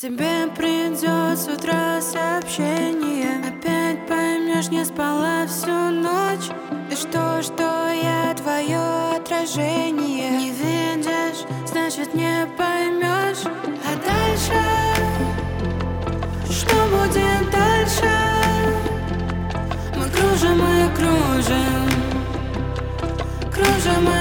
Тебе придет с утра сообщение. Опять поймешь, не спала всю ночь. И что я твое отражение. Не видишь, значит не поймешь. А дальше, что будет дальше? Мы кружим и кружим, кружим и